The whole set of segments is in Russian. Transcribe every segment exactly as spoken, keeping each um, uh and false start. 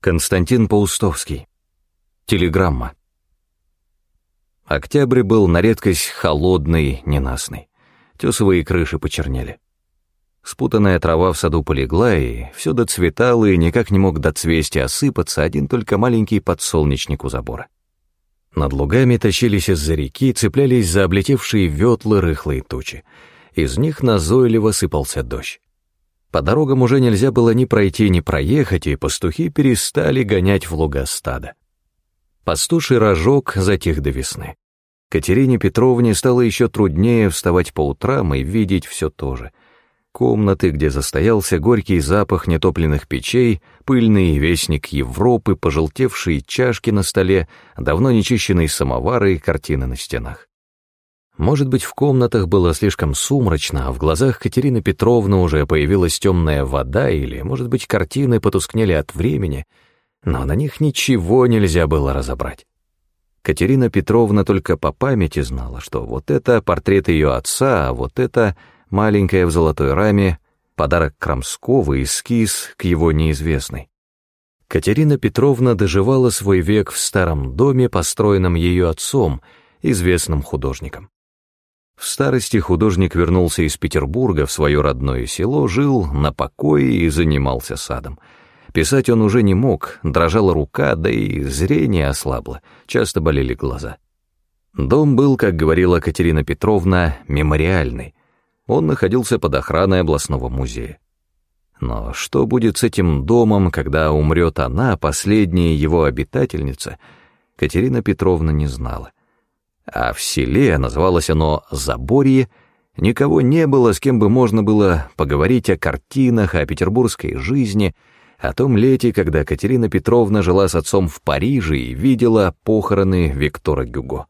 Константин Паустовский. Телеграмма. Октябрь был на редкость холодный, ненастный. Тесовые крыши почернели. Спутанная трава в саду полегла, и все доцветало, и никак не мог до цвести осыпаться один только маленький подсолнечник у забора. Над лугами тащились из-за реки, цеплялись за облетевшие ветлы рыхлые тучи. Из них назойливо сыпался дождь. По дорогам уже нельзя было ни пройти, ни проехать, и пастухи перестали гонять в луга стада. Пастуший рожок затих до весны. Катерине Петровне стало еще труднее вставать по утрам и видеть все то же. Комнаты, где застоялся горький запах нетопленных печей, пыльный вестник Европы, пожелтевшие чашки на столе, давно нечищенные самовары и картины на стенах. Может быть, в комнатах было слишком сумрачно, а в глазах Катерины Петровны уже появилась темная вода, или, может быть, картины потускнели от времени, но на них ничего нельзя было разобрать. Катерина Петровна только по памяти знала, что вот это портрет ее отца, а вот это маленькая в золотой раме подарок Крамского, эскиз к его неизвестной. Катерина Петровна доживала свой век в старом доме, построенном ее отцом, известным художником. В старости художник вернулся из Петербурга в свое родное село, жил на покое и занимался садом. Писать он уже не мог, дрожала рука, да и зрение ослабло, часто болели глаза. Дом был, как говорила Катерина Петровна, мемориальный. Он находился под охраной областного музея. Но что будет с этим домом, когда умрет она, последняя его обитательница, Катерина Петровна не знала. А в селе, называлось оно Заборье, никого не было, с кем бы можно было поговорить о картинах, о петербургской жизни, о том лете, когда Катерина Петровна жила с отцом в Париже и видела похороны Виктора Гюго.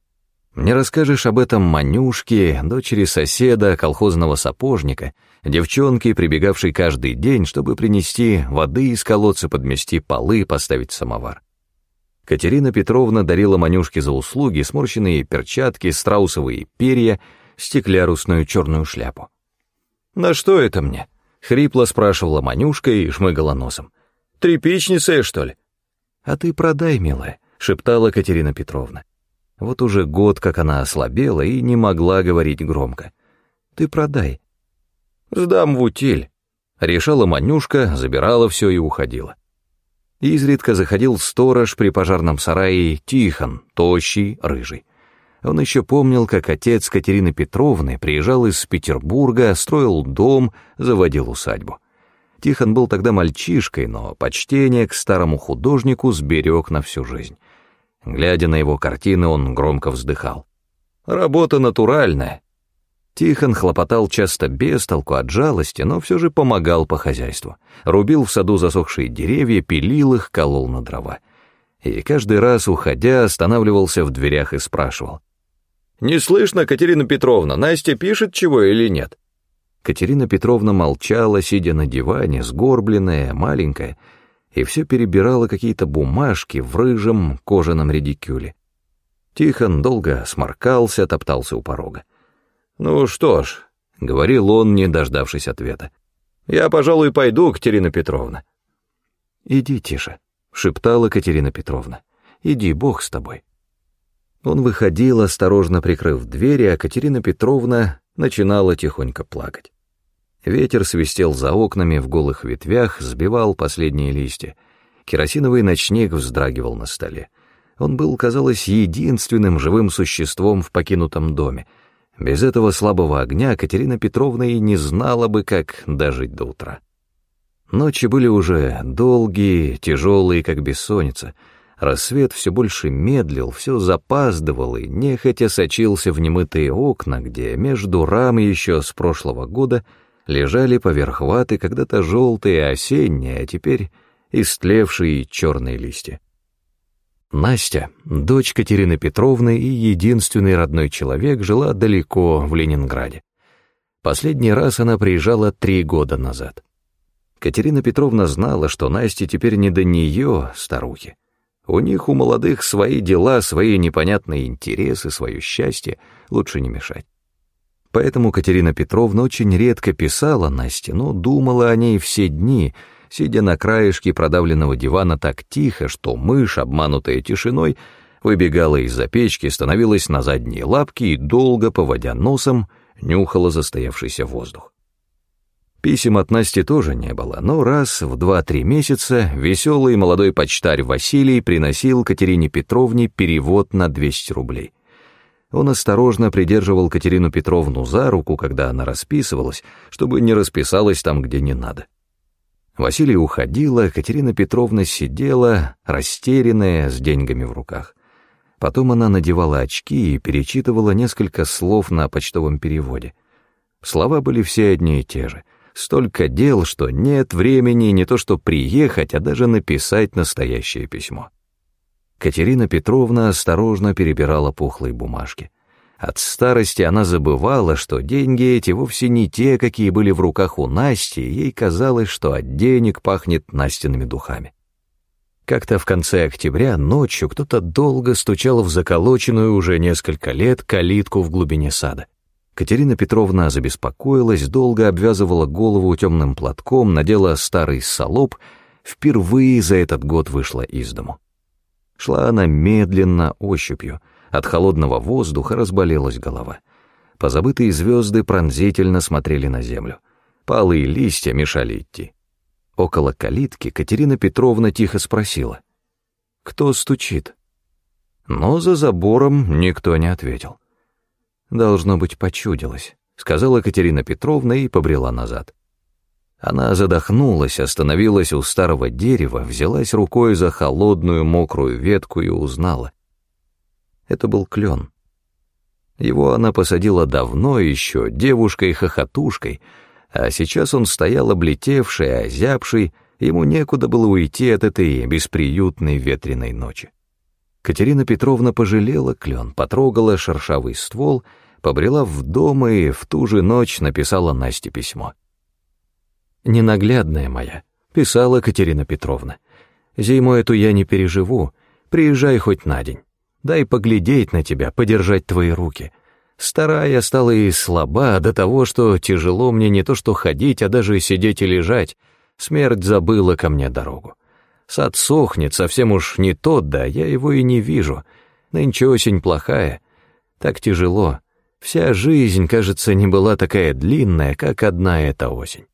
Не расскажешь об этом Манюшке, дочери соседа, колхозного сапожника, девчонке, прибегавшей каждый день, чтобы принести воды из колодца, подмести полы, поставить самовар. Катерина Петровна дарила Манюшке за услуги сморщенные перчатки, страусовые перья, стеклярусную черную шляпу. «На что это мне?» — хрипло спрашивала Манюшка и шмыгала носом. «Тряпичница, что ли?» «А ты продай, милая», — шептала Катерина Петровна. Вот уже год, как она ослабела и не могла говорить громко. «Ты продай». «Сдам в утиль», — решала Манюшка, забирала все и уходила. Изредка заходил сторож при пожарном сарае Тихон, тощий, рыжий. Он еще помнил, как отец Катерины Петровны приезжал из Петербурга, строил дом, заводил усадьбу. Тихон был тогда мальчишкой, но почтение к старому художнику сберег на всю жизнь. Глядя на его картины, он громко вздыхал. «Работа натуральная». Тихон хлопотал часто без толку от жалости, но все же помогал по хозяйству. Рубил в саду засохшие деревья, пилил их, колол на дрова. И каждый раз, уходя, останавливался в дверях и спрашивал: «Не слышно, Катерина Петровна, Настя пишет чего или нет?» Катерина Петровна молчала, сидя на диване, сгорбленная, маленькая, и все перебирала какие-то бумажки в рыжем кожаном редикюле. Тихон долго сморкался, топтался у порога. «Ну что ж», — говорил он, не дождавшись ответа, — «я, пожалуй, пойду, Катерина Петровна». «Иди тише», — шептала Катерина Петровна, — «иди, Бог с тобой». Он выходил, осторожно прикрыв двери, а Катерина Петровна начинала тихонько плакать. Ветер свистел за окнами в голых ветвях, сбивал последние листья. Керосиновый ночник вздрагивал на столе. Он был, казалось, единственным живым существом в покинутом доме. Без этого слабого огня Катерина Петровна и не знала бы, как дожить до утра. Ночи были уже долгие, тяжелые, как бессонница. Рассвет все больше медлил, все запаздывал и нехотя сочился в немытые окна, где между рам еще с прошлого года лежали поверх ваты когда-то желтые осенние, а теперь истлевшие черные листья. Настя, дочь Катерины Петровны и единственный родной человек, жила далеко, в Ленинграде. Последний раз она приезжала три года назад. Катерина Петровна знала, что Насте теперь не до нее, старухи. У них, у молодых, свои дела, свои непонятные интересы, свое счастье, лучше не мешать. Поэтому Катерина Петровна очень редко писала Насте, но думала о ней все дни, сидя на краешке продавленного дивана так тихо, что мышь, обманутая тишиной, выбегала из-за печки, становилась на задние лапки и, долго поводя носом, нюхала застоявшийся воздух. Писем от Насти тоже не было, но раз в два-три месяца веселый молодой почтарь Василий приносил Катерине Петровне перевод на двести рублей. Он осторожно придерживал Катерину Петровну за руку, когда она расписывалась, чтобы не расписалась там, где не надо. Василий уходила, Катерина Петровна сидела, растерянная, с деньгами в руках. Потом она надевала очки и перечитывала несколько слов на почтовом переводе. Слова были все одни и те же. Столько дел, что нет времени не то что приехать, а даже написать настоящее письмо. Катерина Петровна осторожно перебирала пухлые бумажки. От старости она забывала, что деньги эти вовсе не те, какие были в руках у Насти, и ей казалось, что от денег пахнет Настиными духами. Как-то в конце октября ночью кто-то долго стучал в заколоченную уже несколько лет калитку в глубине сада. Катерина Петровна забеспокоилась, долго обвязывала голову темным платком, надела старый салоп, впервые за этот год вышла из дому. Шла она медленно, ощупью. От холодного воздуха разболелась голова. Позабытые звезды пронзительно смотрели на землю. Палые листья мешали идти. Около калитки Катерина Петровна тихо спросила: «Кто стучит?» Но за забором никто не ответил. «Должно быть, почудилось», — сказала Катерина Петровна и побрела назад. Она задохнулась, остановилась у старого дерева, взялась рукой за холодную мокрую ветку и узнала. Это был клен. Его она посадила давно еще, девушкой-хохотушкой, а сейчас он стоял облетевший, озябший, ему некуда было уйти от этой бесприютной ветреной ночи. Катерина Петровна пожалела клен, потрогала шершавый ствол, побрела в дом и в ту же ночь написала Насте письмо. «Ненаглядная моя», — писала Катерина Петровна, — «зиму эту я не переживу, приезжай хоть на день. Дай поглядеть на тебя, подержать твои руки. Старая я стала и слаба до того, что тяжело мне не то что ходить, а даже сидеть и лежать. Смерть забыла ко мне дорогу. Сад сохнет, совсем уж не тот, да я его и не вижу. Нынче осень плохая. Так тяжело. Вся жизнь, кажется, не была такая длинная, как одна эта осень».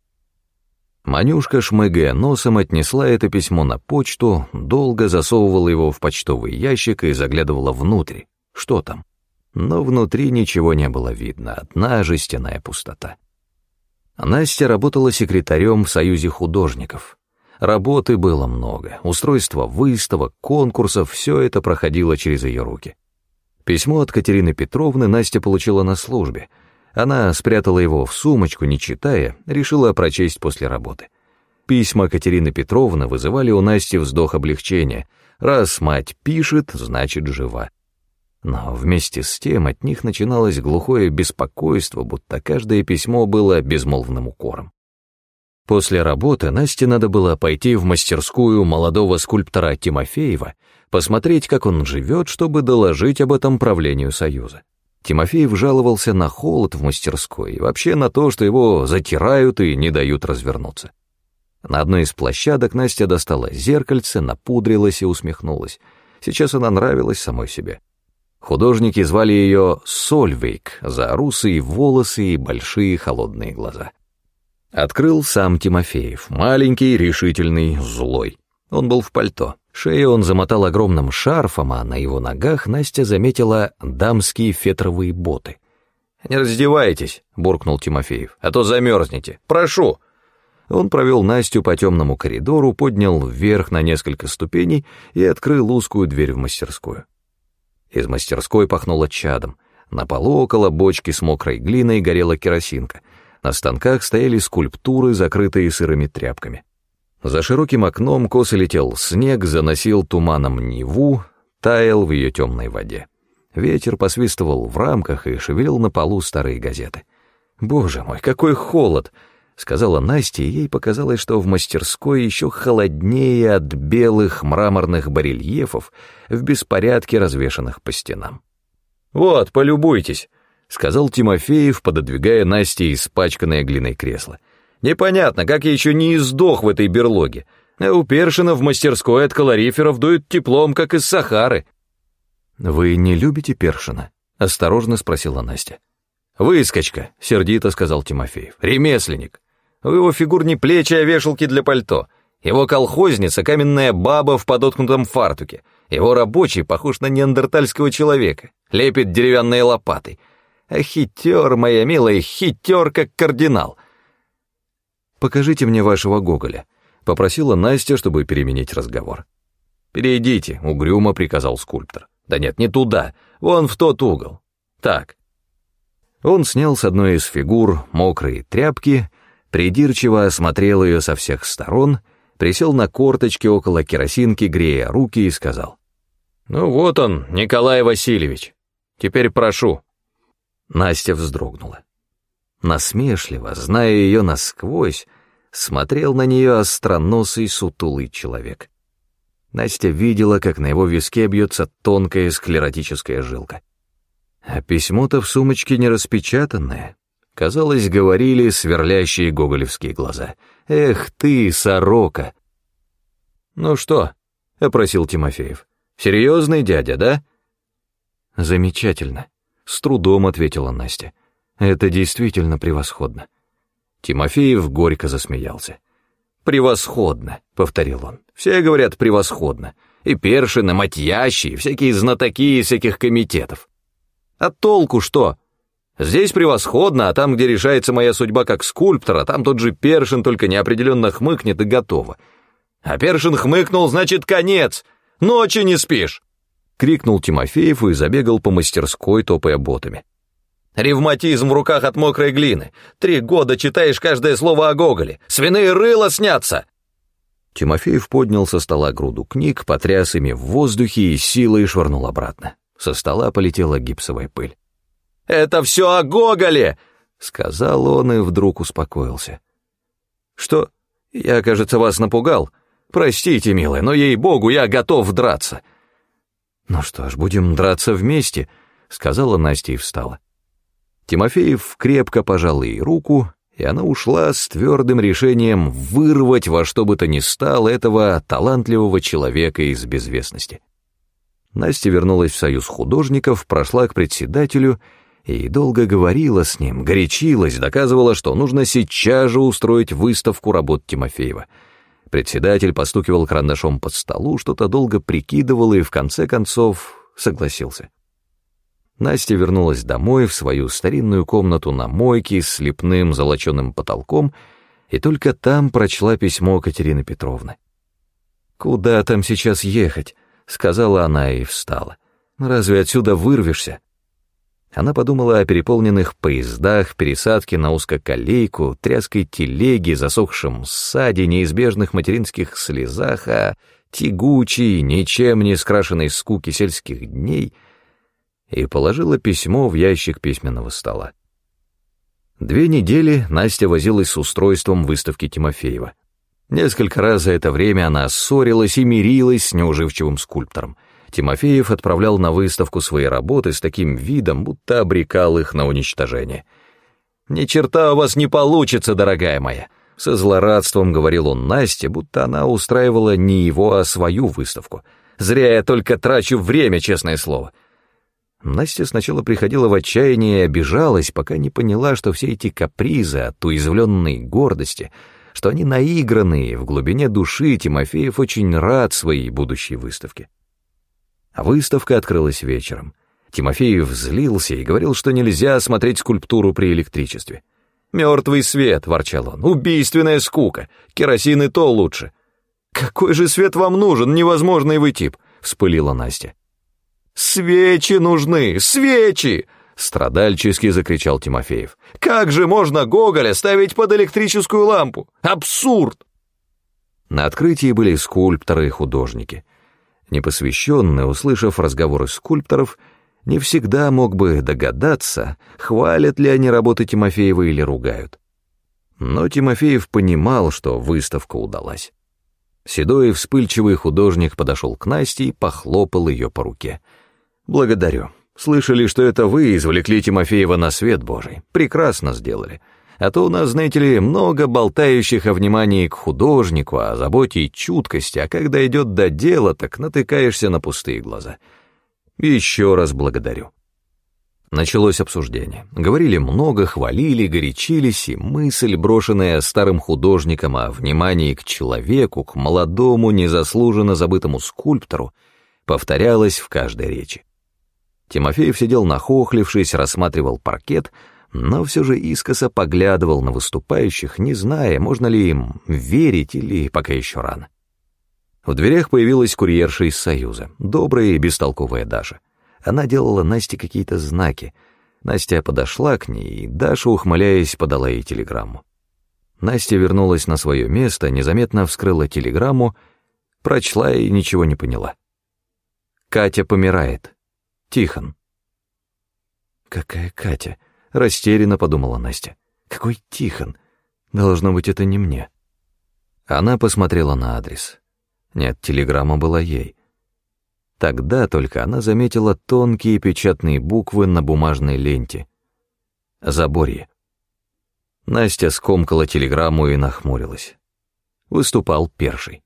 Манюшка, шмыгая носом, отнесла это письмо на почту, долго засовывала его в почтовый ящик и заглядывала внутрь. Что там? Но внутри ничего не было видно, одна жестяная пустота. Настя работала секретарем в Союзе художников. Работы было много, устройство выставок, конкурсов, все это проходило через ее руки. Письмо от Катерины Петровны Настя получила на службе. Она спрятала его в сумочку, не читая, решила прочесть после работы. Письма Катерины Петровны вызывали у Насти вздох облегчения. Раз мать пишет, значит, жива. Но вместе с тем от них начиналось глухое беспокойство, будто каждое письмо было безмолвным укором. После работы Насте надо было пойти в мастерскую молодого скульптора Тимофеева, посмотреть, как он живет, чтобы доложить об этом правлению Союза. Тимофеев жаловался на холод в мастерской и вообще на то, что его затирают и не дают развернуться. На одной из площадок Настя достала зеркальце, напудрилась и усмехнулась. Сейчас она нравилась самой себе. Художники звали ее Сольвейк за русые волосы и большие холодные глаза. Открыл сам Тимофеев, маленький, решительный, злой. Он был в пальто. Шею он замотал огромным шарфом, а на его ногах Настя заметила дамские фетровые боты. «Не раздевайтесь», — буркнул Тимофеев, — «а то замерзнете. Прошу». Он провел Настю по темному коридору, поднял вверх на несколько ступеней и открыл узкую дверь в мастерскую. Из мастерской пахнуло чадом. На полу около бочки с мокрой глиной горела керосинка. На станках стояли скульптуры, закрытые сырыми тряпками. За широким окном косо летел снег, заносил туманом Неву, таял в ее темной воде. Ветер посвистывал в рамках и шевелил на полу старые газеты. «Боже мой, какой холод!» — сказала Настя, и ей показалось, что в мастерской еще холоднее от белых мраморных барельефов в беспорядке, развешанных по стенам. «Вот, полюбуйтесь», — сказал Тимофеев, пододвигая Насте испачканное глиной кресло. Непонятно, как я еще не издох в этой берлоге. А у Першина в мастерской от калориферов дует теплом, как из Сахары». «Вы не любите Першина?» — осторожно спросила Настя. «Выскочка», — сердито сказал Тимофеев. «Ремесленник. У его фигурни плечи, а вешалки для пальто. Его колхозница — каменная баба в подоткнутом фартуке. Его рабочий похож на неандертальского человека, лепит деревянной лопатой. А хитер, моя милая, хитер, как кардинал». «Покажите мне вашего Гоголя», — попросила Настя, чтобы переменить разговор. «Перейдите», — угрюмо приказал скульптор. «Да нет, не туда, вон в тот угол. Так». Он снял с одной из фигур мокрые тряпки, придирчиво осмотрел ее со всех сторон, присел на корточки около керосинки, грея руки, и сказал: «Ну вот он, Николай Васильевич. Теперь прошу». Настя вздрогнула. Насмешливо, зная ее насквозь, смотрел на нее остроносый сутулый человек. Настя видела, как на его виске бьется тонкая склеротическая жилка. А письмо-то в сумочке не распечатанное. Казалось, говорили сверлящие гоголевские глаза. «Эх ты, сорока!» «Ну что?» — опросил Тимофеев. «Серьезный дядя, да?» «Замечательно», — с трудом ответила Настя. «Это действительно превосходно». Тимофеев горько засмеялся. «Превосходно», — повторил он. «Все говорят превосходно. И Першин, и Матьящий, и всякие знатоки из всяких комитетов. А толку что? Здесь превосходно, а там, где решается моя судьба как скульптора, там тот же Першин только неопределенно хмыкнет и готово. А Першин хмыкнул, значит, конец. Ночи не спишь!» — крикнул Тимофеев и забегал по мастерской, топая ботами. «Ревматизм в руках от мокрой глины. Три года читаешь каждое слово о Гоголе. Свиные рыла снятся!» Тимофеев поднял со стола груду книг, потряс ими в воздухе и силой швырнул обратно. Со стола полетела гипсовая пыль. «Это все о Гоголе!» — сказал он и вдруг успокоился. «Что? Я, кажется, вас напугал. Простите, милая, но, ей-богу, я готов драться». «Ну что ж, будем драться вместе», — сказала Настя и встала. Тимофеев крепко пожал ей руку, и она ушла с твердым решением вырвать во что бы то ни стало этого талантливого человека из безвестности. Настя вернулась в союз художников, прошла к председателю и долго говорила с ним, горячилась, доказывала, что нужно сейчас же устроить выставку работ Тимофеева. Председатель постукивал карандашом по столу, что-то долго прикидывал и в конце концов согласился. Настя вернулась домой в свою старинную комнату на мойке с слепным золоченым потолком и только там прочла письмо Катерины Петровны. «Куда там сейчас ехать?» — сказала она и встала. «Разве отсюда вырвешься?» Она подумала о переполненных поездах, пересадке на узкоколейку, тряской телеге, засохшем саде, неизбежных материнских слезах, о тягучей, ничем не скрашенной скуке сельских дней и положила письмо в ящик письменного стола. Две недели Настя возилась с устройством выставки Тимофеева. Несколько раз за это время она ссорилась и мирилась с неуживчивым скульптором. Тимофеев отправлял на выставку свои работы с таким видом, будто обрекал их на уничтожение. «Ни черта у вас не получится, дорогая моя», — со злорадством говорил он Насте, будто она устраивала не его, а свою выставку. «Зря я только трачу время, честное слово». Настя сначала приходила в отчаяние и обижалась, пока не поняла, что все эти капризы от уязвленной гордости, что они наигранные, в глубине души Тимофеев очень рад своей будущей выставке. А выставка открылась вечером. Тимофеев злился и говорил, что нельзя смотреть скульптуру при электричестве. «Мертвый свет», — ворчал он, — «убийственная скука, керосин и то лучше». «Какой же свет вам нужен, невозможный вы тип», — вспылила Настя. «Свечи нужны, свечи!» — страдальчески закричал Тимофеев. «Как же можно Гоголя ставить под электрическую лампу? Абсурд!» На открытии были скульпторы и художники. Непосвященный, услышав разговоры скульпторов, не всегда мог бы догадаться, хвалят ли они работы Тимофеева или ругают. Но Тимофеев понимал, что выставка удалась. Седой и вспыльчивый художник подошел к Насте и похлопал ее по руке. «Благодарю. Слышали, что это вы извлекли Тимофеева на свет Божий. Прекрасно сделали. А то у нас, знаете ли, много болтающих о внимании к художнику, о заботе и чуткости, а когда идет до дела, так натыкаешься на пустые глаза. Еще раз благодарю». Началось обсуждение. Говорили много, хвалили, горячились, и мысль, брошенная старым художником о внимании к человеку, к молодому, незаслуженно забытому скульптору, повторялась в каждой речи. Тимофеев сидел нахохлившись, рассматривал паркет, но все же искоса поглядывал на выступающих, не зная, можно ли им верить или пока еще рано. В дверях появилась курьерша из Союза, добрая и бестолковая Даша. Она делала Насте какие-то знаки. Настя подошла к ней, и Даша, ухмыляясь, подала ей телеграмму. Настя вернулась на свое место, незаметно вскрыла телеграмму, прочла и ничего не поняла. «Катя помирает. Тихон». «Какая Катя?» — растерянно подумала Настя. «Какой Тихон? Должно быть, это не мне». Она посмотрела на адрес. Нет, телеграмма была ей. Тогда только она заметила тонкие печатные буквы на бумажной ленте. «Заборье». Настя скомкала телеграмму и нахмурилась. Выступал Перший.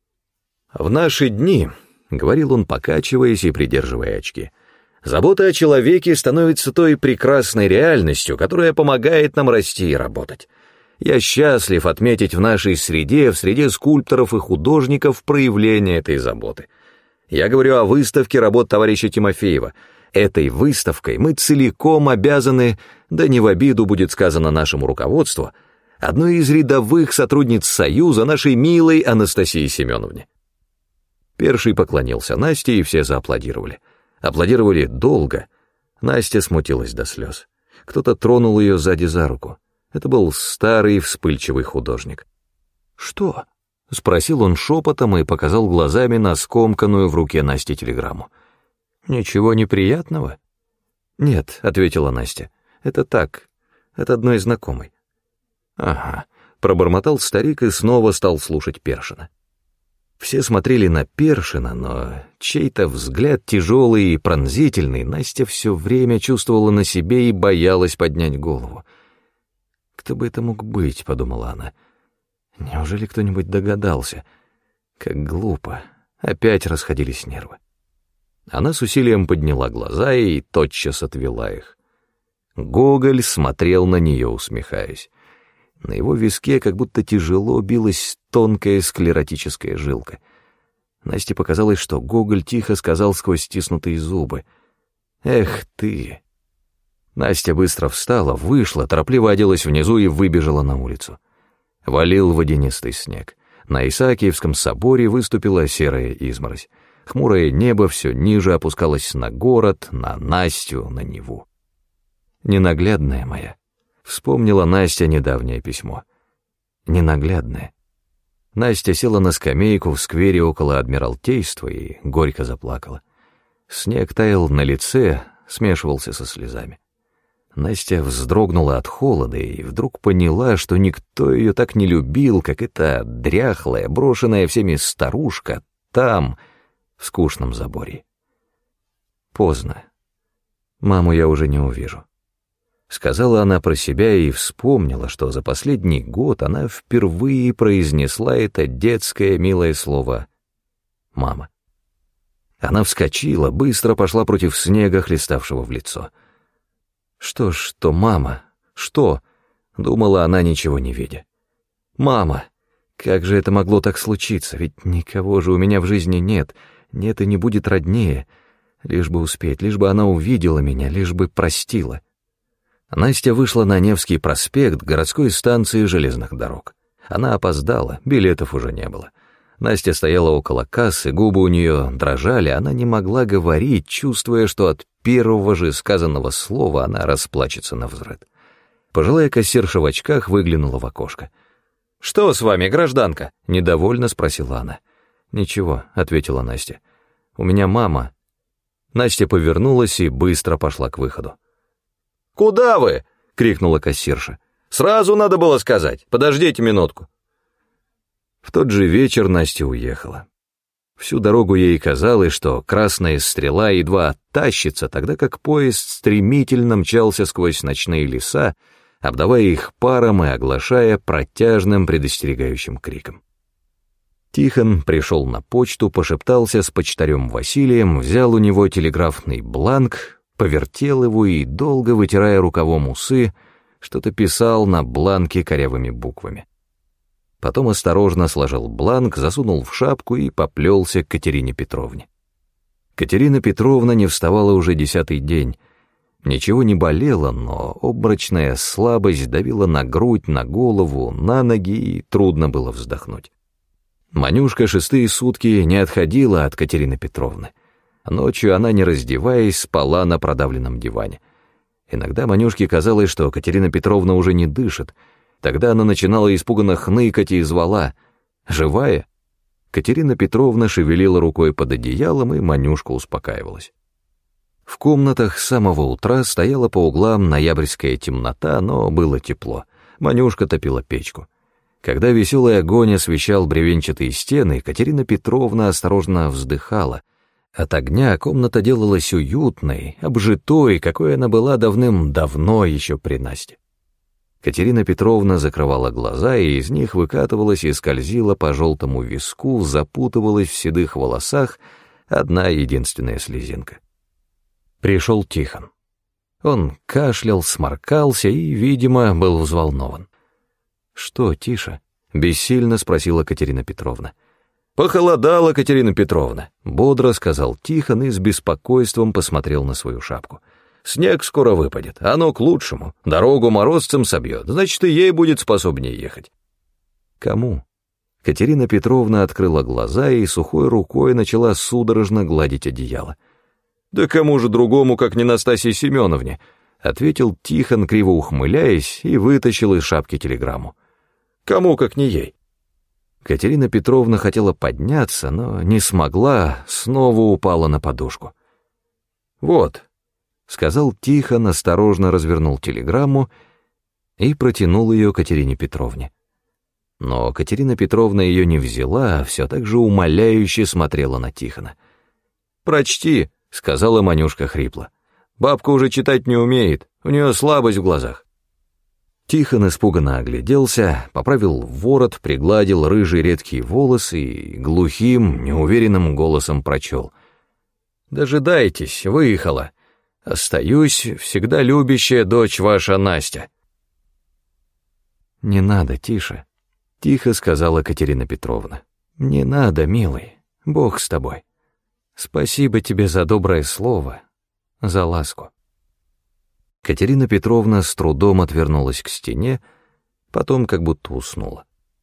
«В наши дни», — говорил он, покачиваясь и придерживая очки, «забота о человеке становится той прекрасной реальностью, которая помогает нам расти и работать. Я счастлив отметить в нашей среде, в среде скульпторов и художников, проявление этой заботы. Я говорю о выставке работ товарища Тимофеева. Этой выставкой мы целиком обязаны, да не в обиду будет сказано нашему руководству, одной из рядовых сотрудниц Союза, нашей милой Анастасии Семеновне». Перший поклонился Насте, и все зааплодировали. Аплодировали долго. Настя смутилась до слез. Кто-то тронул ее сзади за руку. Это был старый вспыльчивый художник. «Что?» — спросил он шепотом и показал глазами на скомканную в руке Насти телеграмму. «Ничего неприятного?» «Нет», — ответила Настя, — «это так, от одной знакомой». «Ага», — пробормотал старик и снова стал слушать Першина. Все смотрели на Першина, но чей-то взгляд тяжелый и пронзительный Настя все время чувствовала на себе и боялась поднять голову. «Кто бы это мог быть?» — подумала она. «Неужели кто-нибудь догадался? Как глупо!» Опять расходились нервы. Она с усилием подняла глаза и тотчас отвела их. Гоголь смотрел на нее, усмехаясь. На его виске как будто тяжело билась тонкая склеротическая жилка. Насте показалось, что Гоголь тихо сказал сквозь стиснутые зубы: «Эх ты!» Настя быстро встала, вышла, торопливо оделась внизу и выбежала на улицу. Валил водянистый снег. На Исаакиевском соборе выступила серая изморозь. Хмурое небо все ниже опускалось на город, на Настю, на Неву. «Ненаглядная моя», — вспомнила Настя недавнее письмо. «Ненаглядная». Настя села на скамейку в сквере около Адмиралтейства и горько заплакала. Снег таял на лице, смешивался со слезами. Настя вздрогнула от холода и вдруг поняла, что никто ее так не любил, как эта дряхлая, брошенная всеми старушка там, в скучном заборе. Поздно. Маму я уже не увижу. Сказала она про себя и вспомнила, что за последний год она впервые произнесла это детское милое слово «мама». Она вскочила, быстро пошла против снега, хлеставшего в лицо. «Что, что, мама? Что?» — думала она, ничего не видя. «Мама! Как же это могло так случиться? Ведь никого же у меня в жизни нет, нет и не будет роднее. Лишь бы успеть, лишь бы она увидела меня, лишь бы простила». Настя вышла на Невский проспект городской станции железных дорог. Она опоздала, билетов уже не было. Настя стояла около кассы, губы у нее дрожали, она не могла говорить, чувствуя, что от первого же сказанного слова она расплачется навзрыд. Пожилая кассирша в очках выглянула в окошко. «Что с вами, гражданка?» — недовольно спросила она. «Ничего», — ответила Настя. «У меня мама». Настя повернулась и быстро пошла к выходу. «Куда вы?» — крикнула кассирша. «Сразу надо было сказать. Подождите минутку». В тот же вечер Настя уехала. Всю дорогу ей казалось, что красная стрела едва оттащится, тогда как поезд стремительно мчался сквозь ночные леса, обдавая их паром и оглашая протяжным предостерегающим криком. Тихон пришел на почту, пошептался с почтарем Василием, взял у него телеграфный бланк, повертел его и, долго вытирая рукавом усы, что-то писал на бланке корявыми буквами. Потом осторожно сложил бланк, засунул в шапку и поплелся к Катерине Петровне. Катерина Петровна не вставала уже десятый день. Ничего не болело, но обморочная слабость давила на грудь, на голову, на ноги, и трудно было вздохнуть. Манюшка шестые сутки не отходила от Катерины Петровны. Ночью она, не раздеваясь, спала на продавленном диване. Иногда Манюшке казалось, что Катерина Петровна уже не дышит. Тогда она начинала испуганно хныкать и звала: «Живая?». Катерина Петровна шевелила рукой под одеялом, и Манюшка успокаивалась. В комнатах с самого утра стояла по углам ноябрьская темнота, но было тепло. Манюшка топила печку. Когда веселый огонь освещал бревенчатые стены, Катерина Петровна осторожно вздыхала. От огня комната делалась уютной, обжитой, какой она была давным-давно еще при Насте. Катерина Петровна закрывала глаза, и из них выкатывалась и скользила по желтому виску, запутывалась в седых волосах одна единственная слезинка. Пришел Тихон. Он кашлял, сморкался и, видимо, был взволнован. «Что, Тиша?» — бессильно спросила Катерина Петровна. «Похолодало, Катерина Петровна», — бодро сказал Тихон и с беспокойством посмотрел на свою шапку. «Снег скоро выпадет, оно к лучшему. Дорогу морозцем собьет, значит, и ей будет способнее ехать». «Кому?» Катерина Петровна открыла глаза и сухой рукой начала судорожно гладить одеяло. «Да кому же другому, как не Настасье Семеновне?» — ответил Тихон, криво ухмыляясь, и вытащил из шапки телеграмму. «Кому, как не ей?» Катерина Петровна хотела подняться, но не смогла, снова упала на подушку. «Вот», — сказал Тихон, осторожно развернул телеграмму и протянул ее Катерине Петровне. Но Катерина Петровна ее не взяла, а все так же умоляюще смотрела на Тихона. «Прочти», — сказала Манюшка хрипло. «Бабка уже читать не умеет, у нее слабость в глазах». Тихон испуганно огляделся, поправил ворот, пригладил рыжие редкие волосы и глухим, неуверенным голосом прочел: «Дожидайтесь, выехала. Остаюсь, всегда любящая дочь ваша Настя». «Не надо, Тише», — тихо сказала Катерина Петровна. «Не надо, милый, Бог с тобой. Спасибо тебе за доброе слово, за ласку». Катерина Петровна с трудом отвернулась к стене, потом как будто уснула.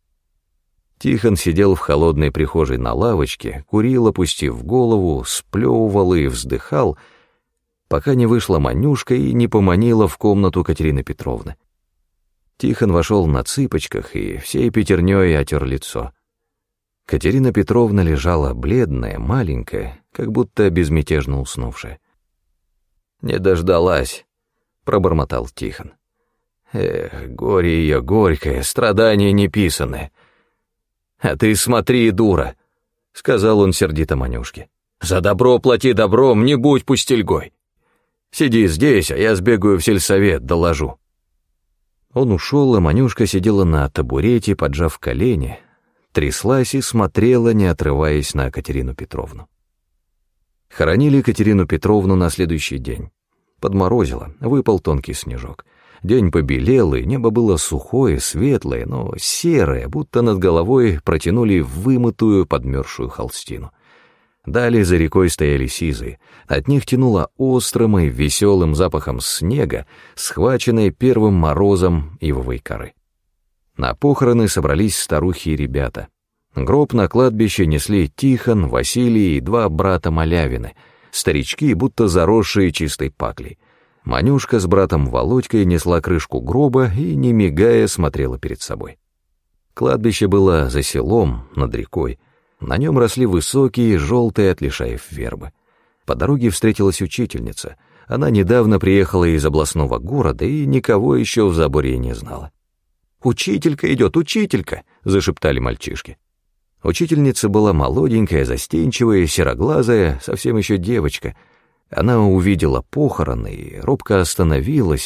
Тихон сидел в холодной прихожей на лавочке, курил, опустив голову, сплевывал и вздыхал, пока не вышла Манюшка и не поманила в комнату Катерины Петровны. Тихон вошел на цыпочках и всей пятерней отер лицо. Катерина Петровна лежала бледная, маленькая, как будто безмятежно уснувшая. «Не дождалась», — пробормотал Тихон. «Эх, горе ее горькое, страдания неписанное. А ты смотри, дура», — сказал он сердито Манюшке. «За добро плати добром, не будь пустельгой. Сиди здесь, а я сбегаю в сельсовет, доложу». Он ушел, а Манюшка сидела на табурете, поджав колени, тряслась и смотрела, не отрываясь, на Катерину Петровну. Хоронили Катерину Петровну на следующий день. Подморозило, выпал тонкий снежок. День побелел, и небо было сухое, светлое, но серое, будто над головой протянули вымытую подмерзшую холстину. Далее за рекой стояли сизые, от них тянуло острым и веселым запахом снега, схваченной первым морозом ивовой коры. На похороны собрались старухи и ребята. Гроб на кладбище несли Тихон, Василий и два брата Малявины, старички, будто заросшие чистой паклей. Манюшка с братом Володькой несла крышку гроба и, не мигая, смотрела перед собой. Кладбище было за селом, над рекой. На нем росли высокие, желтые от лишаев вербы. По дороге встретилась учительница. Она недавно приехала из областного города и никого еще в Заборье не знала. «Учителька идет, учителька!» — зашептали мальчишки. Учительница была молоденькая, застенчивая, сероглазая, совсем еще девочка. Она увидела похороны и робко остановилась,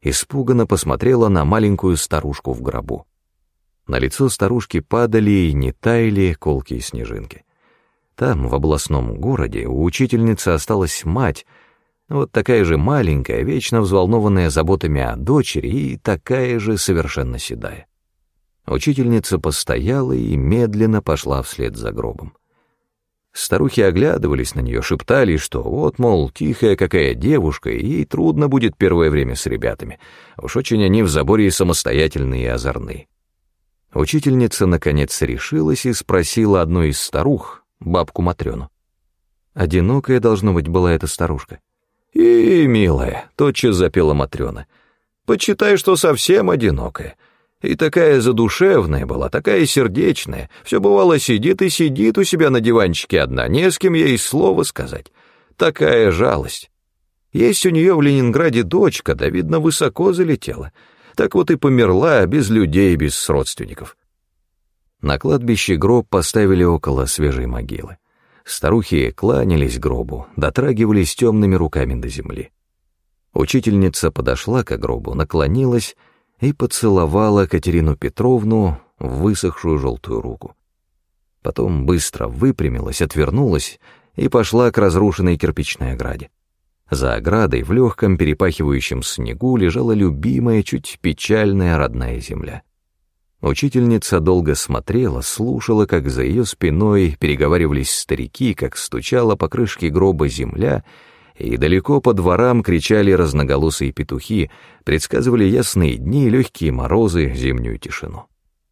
испуганно посмотрела на маленькую старушку в гробу. На лицо старушки падали и не таяли колкие снежинки. Там, в областном городе, у учительницы осталась мать, вот такая же маленькая, вечно взволнованная заботами о дочери и такая же совершенно седая. Учительница постояла и медленно пошла вслед за гробом. Старухи оглядывались на нее, шептали, что вот, мол, тихая какая девушка, и ей трудно будет первое время с ребятами. Уж очень они в заборе самостоятельные и озорные. Учительница, наконец, решилась и спросила одну из старух, бабку Матрёну. Одинокая, должно быть, была эта старушка. «И, милая», — тотчас запела Матрёна, — «почитай, что совсем одинокая. И такая задушевная была, такая сердечная, все бывало сидит и сидит у себя на диванчике одна, не с кем ей слова сказать. Такая жалость. Есть у нее в Ленинграде дочка, да, видно, высоко залетела. Так вот и померла, без людей, без родственников». На кладбище гроб поставили около свежей могилы. Старухи кланялись гробу, дотрагивались темными руками до земли. Учительница подошла к гробу, наклонилась и поцеловала Катерину Петровну в высохшую желтую руку. Потом быстро выпрямилась, отвернулась и пошла к разрушенной кирпичной ограде. За оградой в легком перепахивающем снегу лежала любимая, чуть печальная родная земля. Учительница долго смотрела, слушала, как за ее спиной переговаривались старики, как стучала по крышке гроба земля, и далеко по дворам кричали разноголосые петухи, предсказывали ясные дни, легкие морозы, зимнюю тишину.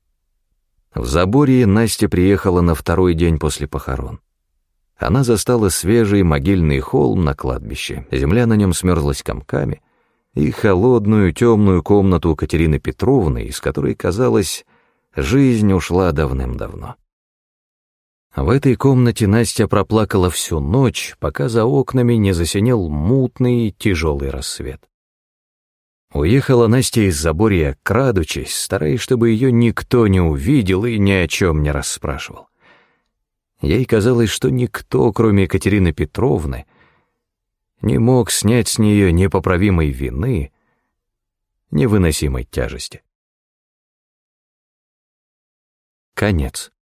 В Заборье Настя приехала на второй день после похорон. Она застала свежий могильный холм на кладбище, земля на нем смерзлась комками, и холодную темную комнату Катерины Петровны, из которой, казалось, жизнь ушла давным-давно. В этой комнате Настя проплакала всю ночь, пока за окнами не засинел мутный, тяжелый рассвет. Уехала Настя из Заборья, крадучись, стараясь, чтобы ее никто не увидел и ни о чем не расспрашивал. Ей казалось, что никто, кроме Катерины Петровны, не мог снять с нее непоправимой вины, невыносимой тяжести. Конец.